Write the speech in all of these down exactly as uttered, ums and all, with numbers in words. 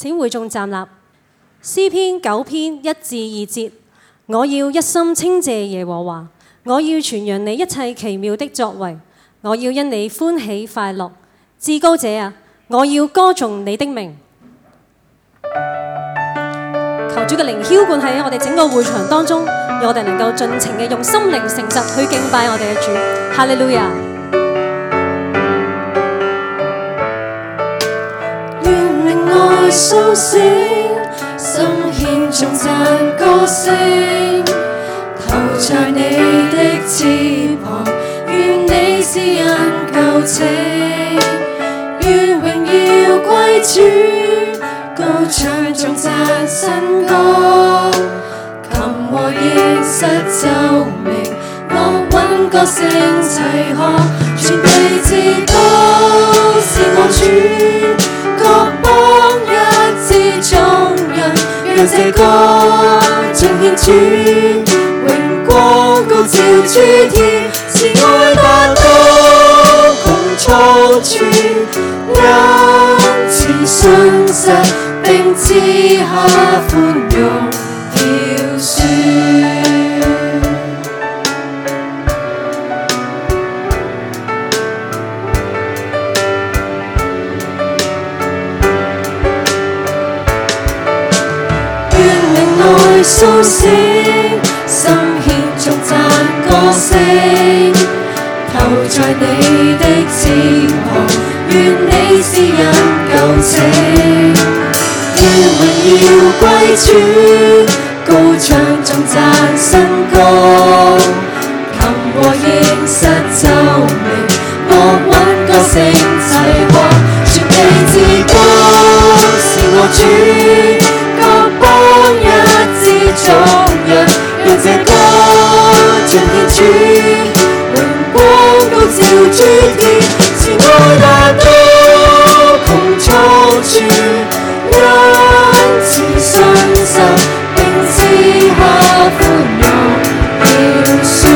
請會眾站立。詩篇九篇一至二節，我要一心稱謝耶和華，我要傳揚你一切奇妙的作為，我要因你歡喜快樂。至高者啊，我要歌頌你的名。求主嘅靈澆灌喺我哋整個會場當中，讓我哋能夠盡情嘅用心靈誠實去敬拜我哋嘅主。哈利路亞！ 願靈愛甦醒，心獻頌讚歌聲，投在你的翅膀，願你施恩救拯，願榮耀歸主，高唱頌讚新歌，琴和應瑟奏鳴，樂韻歌聲齊喝，全地至高是我主，各邦一致眾人，讓這歌盡獻主，榮光高照諸天，慈愛達到穹蒼處，恩慈信實並賜下寬容饒恕。甦醒，心獻頌讚歌聲，投在你的翅膀，願你施恩救拯，願榮耀歸主，高唱頌讚新歌，琴和應瑟奏鳴，樂韻歌聲齊和，全地至高是我主，各邦一眾人，讓這歌盡獻主，榮光高照諸天，慈愛達到穹蒼處，恩慈信實並賜下寬容饒恕。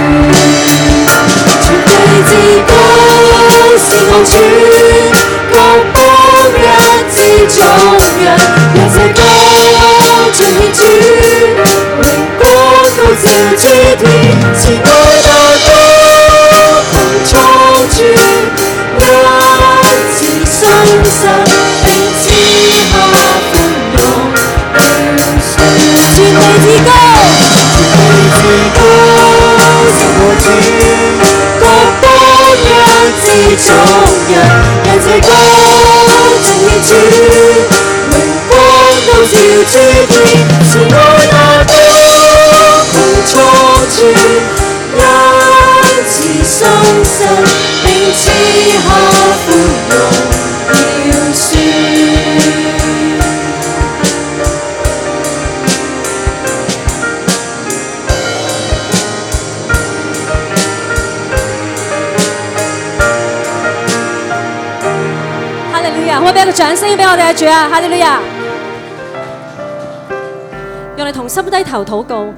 全地至高是我主，各邦一致眾人，讓這歌盡獻主，榮光高照諸天，慈愛達到穹蒼處，恩慈信實並賜下寬容饒恕。全地至高，全地至高是我主，各邦一致眾人，讓這歌盡獻主，高照諸天，慈愛達到穹蒼處，恩慈信實並賜下寬容饒恕。 哈利路亞！可唔可以俾一個掌聲俾我哋嘅主啊？哈利路亞！讓我哋同心低頭禱告，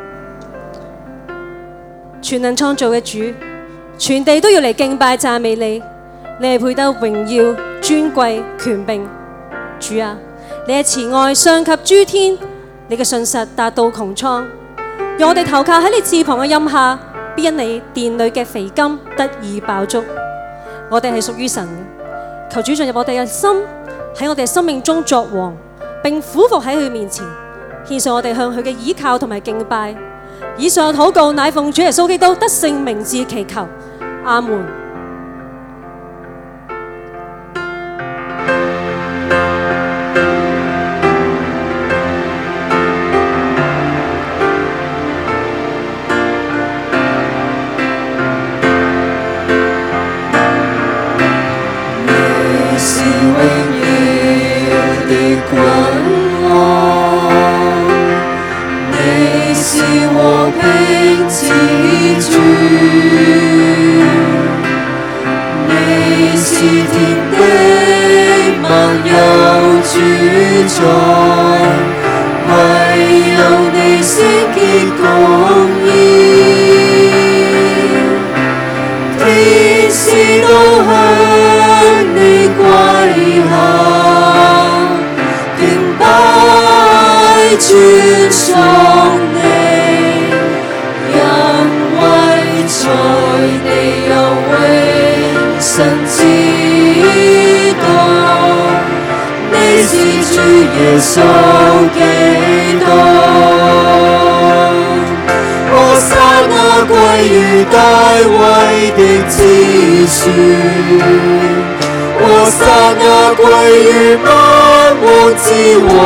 全能創造嘅主，全地都要嚟敬拜讚美你，你係配得榮耀、尊貴、權柄。主啊，你嘅慈愛上及諸天，你嘅信實達到穹蒼。讓我哋投靠喺你翅膀嘅蔭下，必因你殿裏嘅肥甘得以飽足。我哋係屬於神嘅，求主進入我哋嘅心，喺我哋生命中作王，並俯伏喺佢面前。獻上我哋向佢嘅倚靠同埋敬拜。以上禱告乃奉主耶穌基督得勝名字祈求，阿門。 你是榮耀的君王，你是和平之主，你是天的萬有主宰，唯有你聖潔公義，天使都向你跪下， 穌基督。和撒那歸於大衛的子孫，和撒那歸於萬王之王，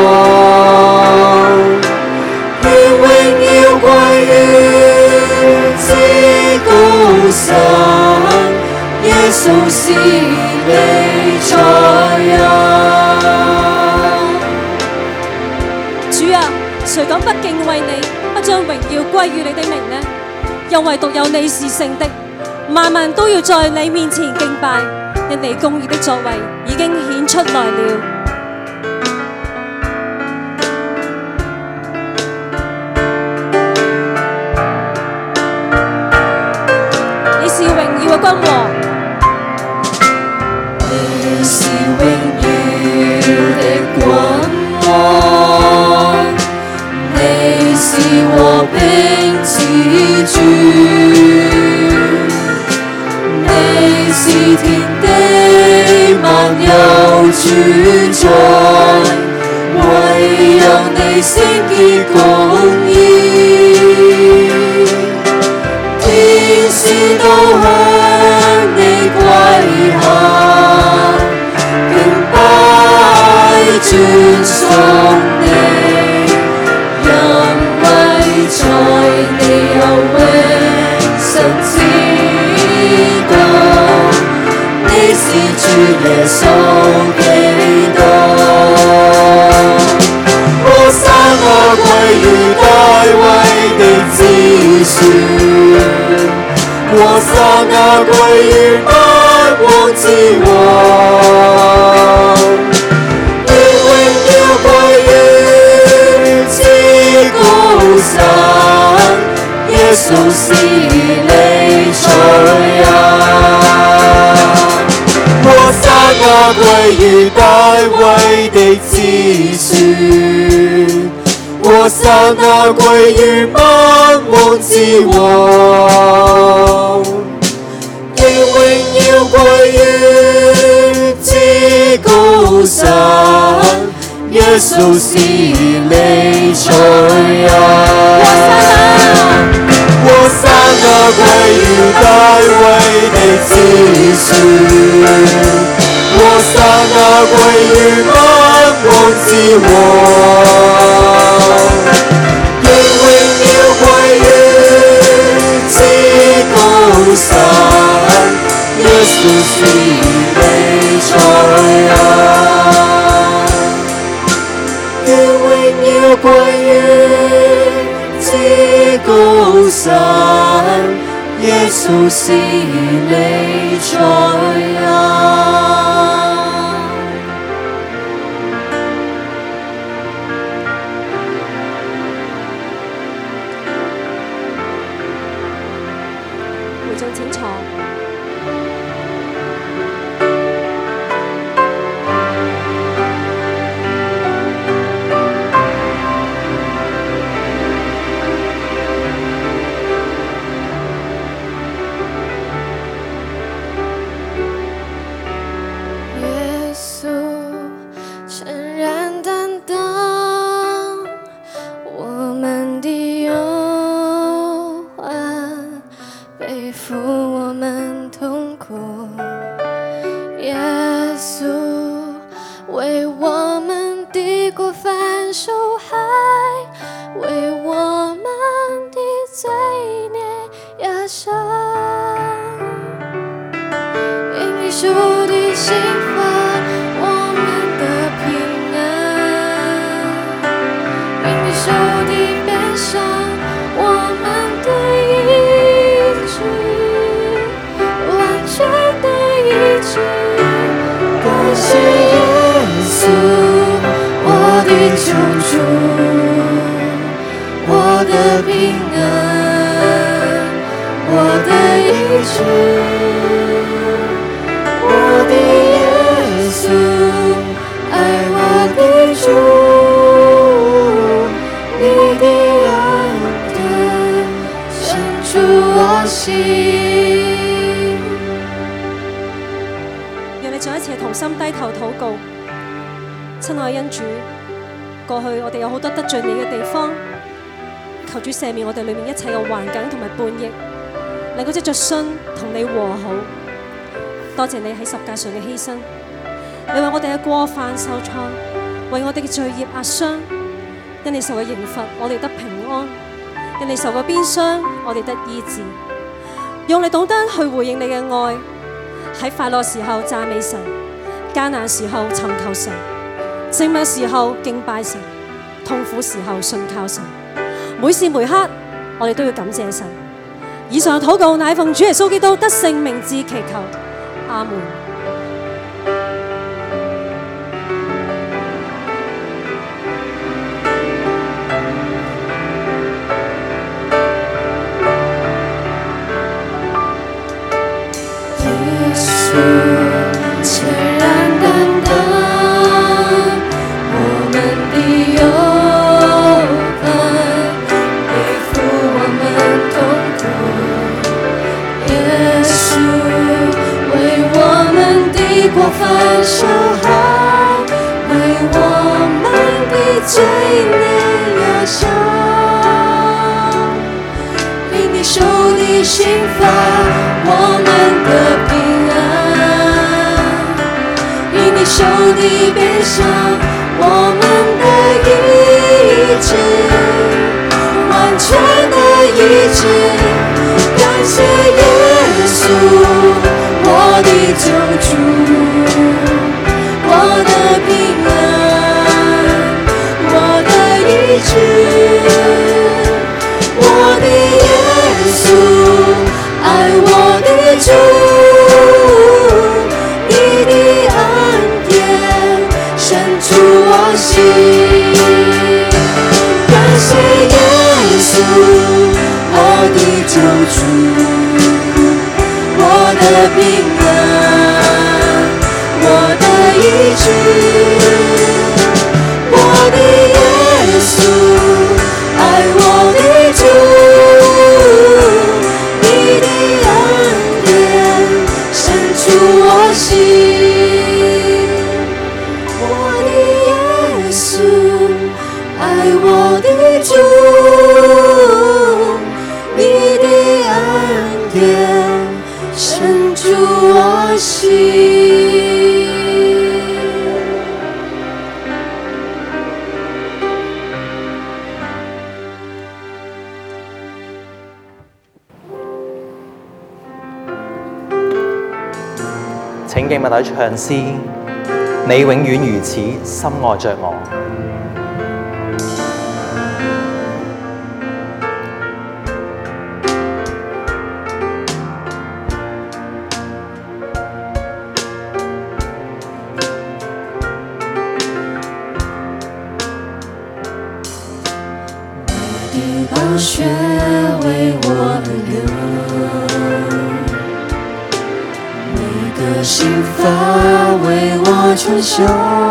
願榮耀歸於至高神，耶穌是彌賽亞。 主啊，誰敢不敬畏你，不將榮耀歸於你的名呢？因為獨有你是聖的，萬民都要在你面前敬拜，因你公義的作為已經顯出來了。你是榮耀嘅君王， 你是榮耀的君王，你是和平之主，你是天地萬有主宰，唯有你聖潔公義，天使都向你跪下，敬拜尊崇你。在你有永生之道，你是主耶穌基督。和撒那歸於大衛的子孫，和撒那歸於萬王之王，願榮耀歸於至高神，耶穌是彌賽亞。和撒那歸於大衛的子孫，和撒那歸於萬王之王，願榮耀歸於至高神，耶穌是彌賽亞。和撒那歸於大衛的子孫，和撒那歸於萬王之王，願榮耀歸於至高神，耶穌是彌賽亞。願榮耀歸於至高神，耶穌是彌賽亞。 會眾請坐。 讓你再一次同心低頭禱告。親愛恩主， 過去我哋有好多得罪你嘅地方，求主赦免我哋裏面一切嘅環境同埋叛逆，能夠藉着信同你和好。多謝你喺十架上嘅犧牲，你為我哋嘅過犯受創，為我哋嘅罪孽壓傷，因你受嘅刑罰我哋得平安，因你受嘅鞭傷我哋得醫治。用你懂得去回應你嘅愛，喺快樂時候讚美神，艱難時候尋求神，靜默時候敬拜神，痛苦時候信靠神。每時每刻我哋都要感謝神。以上禱告乃奉主耶穌基督得勝名字祈求，阿門。 受害，为我们的罪孽压伤，因你受的刑罚，我们的平安；因你受的鞭伤，我们的医治，完全的医治。感谢耶稣，我的救主。我的平安，我的医治，我的耶稣，爱我的主，你的恩典深处我心。感谢耶稣，我的救主，我的平安，我的医治，我的耶稣，爱我的主，你的恩典深处我心。我的耶稣，爱我的主，你的恩典深处我心。 請敬物體唱詩，你永遠如此深愛着我。 你的寶血為我而流，的刑罰為我承受，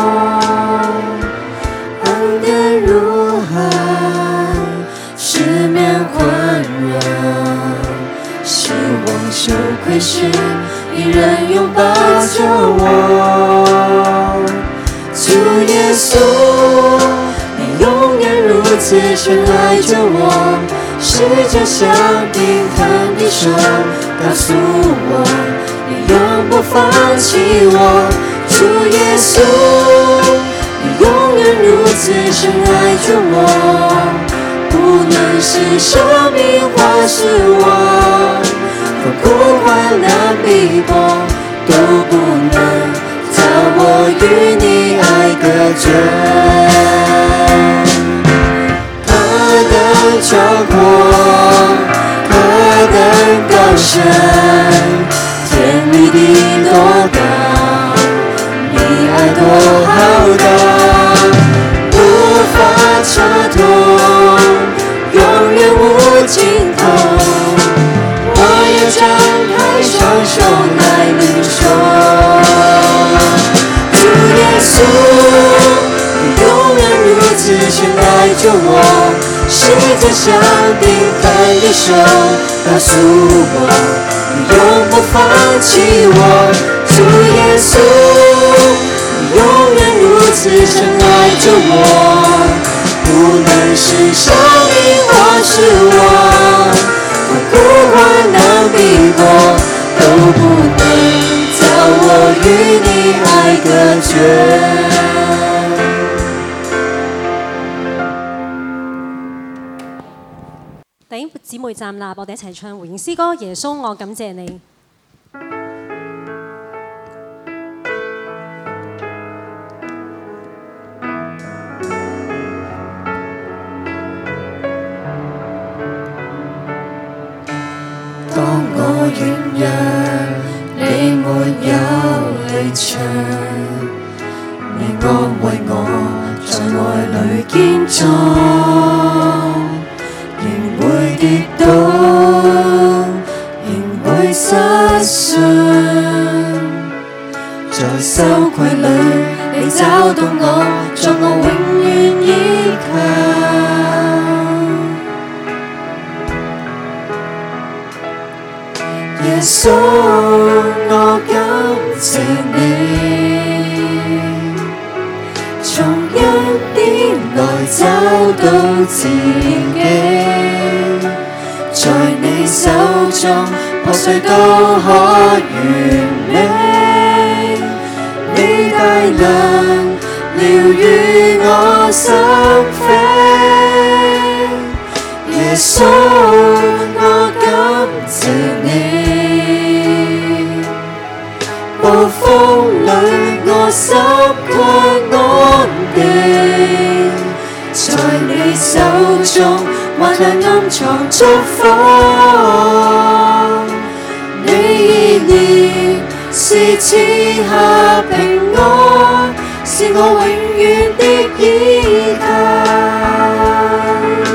恩典如海，四面環繞，希望羞愧時，一人擁抱着我。主耶穌，你永遠如此深愛着我，世界上平坦的手告訴我，你永不放棄我。主耶穌，你永遠如此深愛着我，不論是生命或是我，痛苦患難逼迫都不能叫我與你愛隔絕。何等壯闊，何等高深，天離地多高，你愛多浩大，無法測透，永遠無盡頭。我要張開雙手來領受。主耶穌，你永遠如此深愛着我，世界上平坦的手告訴我，你永不放棄我。主耶穌，你永遠如此深爱着我，无论是生命或是我，痛苦患难逼迫，都不能叫我與你愛隔絕。 弟兄姊妹站立，我哋一齊唱回應詩歌《耶穌我感謝你》。 當我軟弱，你沒有離場，你安慰我，在愛裏堅壯，仍會跌倒，仍會失信，在羞愧裏，你找到我，作我永遠依靠。耶穌，我感謝你，從一點來找到自己，在你手中破碎都可完美，你大能療愈我心扉。耶穌，我感謝你。暴風裏我心卻安定，在你手中患難暗藏祝福，你意念是賜下平安，是我永遠的依靠。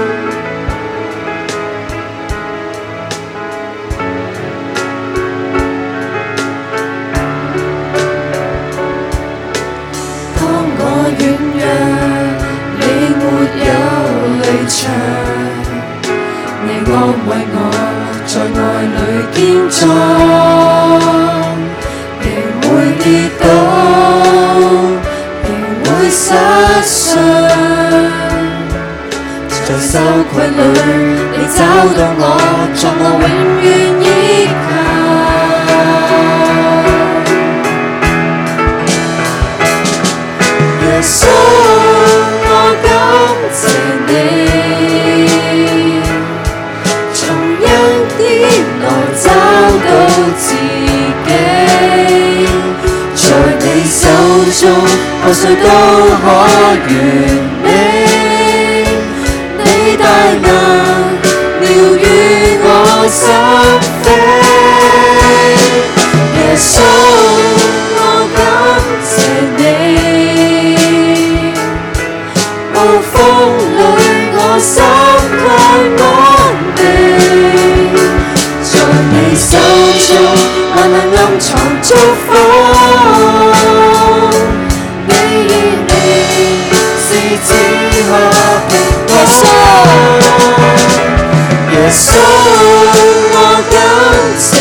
你安慰我，在愛裏堅壯，仍會跌倒，仍會失信，在羞愧裏，你找到我，作我永遠依靠。耶穌，我感謝你。找到自己，在你手中破碎都可完美，你大能療愈我心扉。耶穌，我感謝你，暴風裏我心卻安定，你手中患難暗藏祝福，你意念是賜下平安。耶穌，我感謝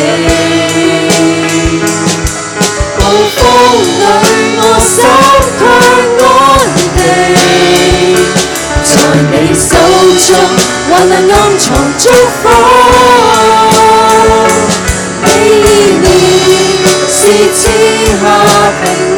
你，暴風裏我心卻安定，在你手中患難暗藏祝福。是賜下平